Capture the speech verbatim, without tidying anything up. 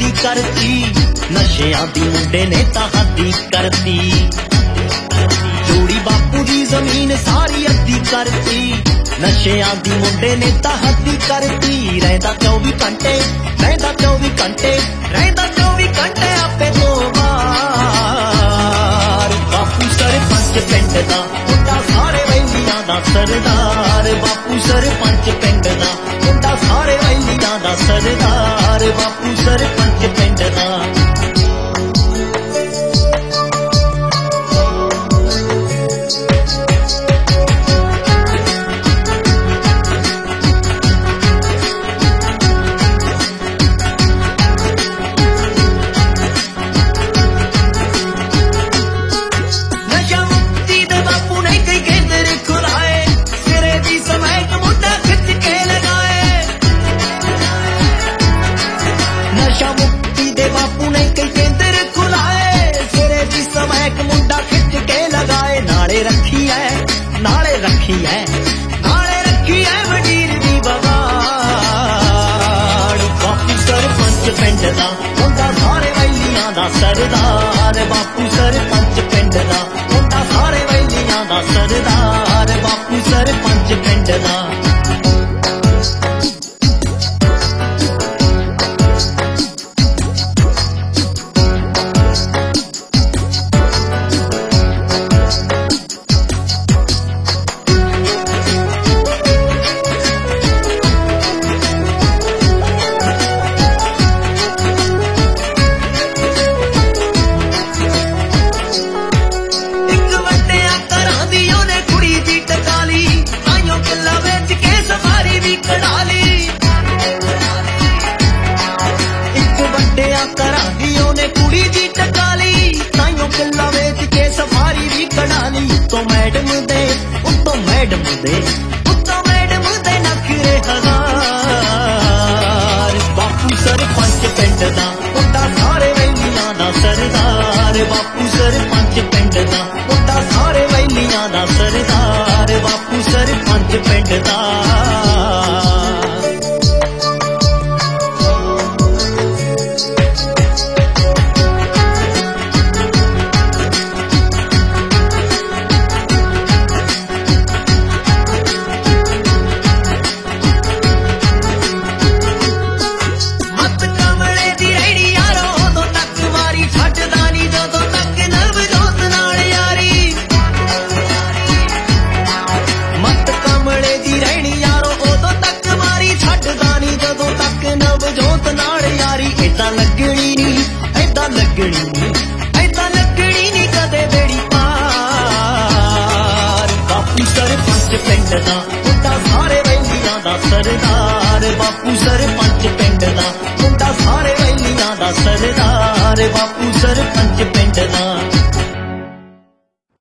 अद्दी करती, नशियां दी मुंडे ने तां हद्दी करती। जोड़ी बापू दी जमीन सारी अद्दी करती, नशियां दी मुंडे ने तां हद्दी करती। रहिंदा चौबी घंटे रहिंदा चौबी घंटे रहिंदा चौबी घंटे आपे दो बार। बापू सरपंच पिंड दा मुंडा सारे वैलियां दा सरदार। बापू सरपंच पिंड दा मुंडा सारे वैलियां दा सरदार। बापू सरपंच पिंड दा। नशा मुक्ति दे बापू ने कई केंद्र खुलाए, सिरे दी समैक मुंडा खिच के लगाए। नाले रखी है नाले रखी है नाले रखी है वडीर दी बगाड़। बापू सरपंच पिंड दा मुंडा सारे वैलियां दा सरदार। बापू सरपंच पिंड दा मुंडा सारे वैलियां दा सरदार। बापू सरपंच पिंड दा। तो मैडम दे उत्तो मैडम दे उत्तो मैडम दे नखरे हजार। बापू सरपंच पिंड दा मुंडा सारे वैलियां दा सरदार। बापू सरपंच पिंड दा मुंडा सारे वैलियां दा सरदार। बापू सरपंच पिंड दा। ऐदा लगनी नी ऐदा लगनी नी ऐदा लगनी नी कदे बेड़ी पार। बापू सरपंच पिंड दा मुंडा सारे वैलियां दा सरदार। बापू सरपंच पिंड दा मुंडा सारे वैलियां दा सरदार। बापू सरपंच पिंड दा।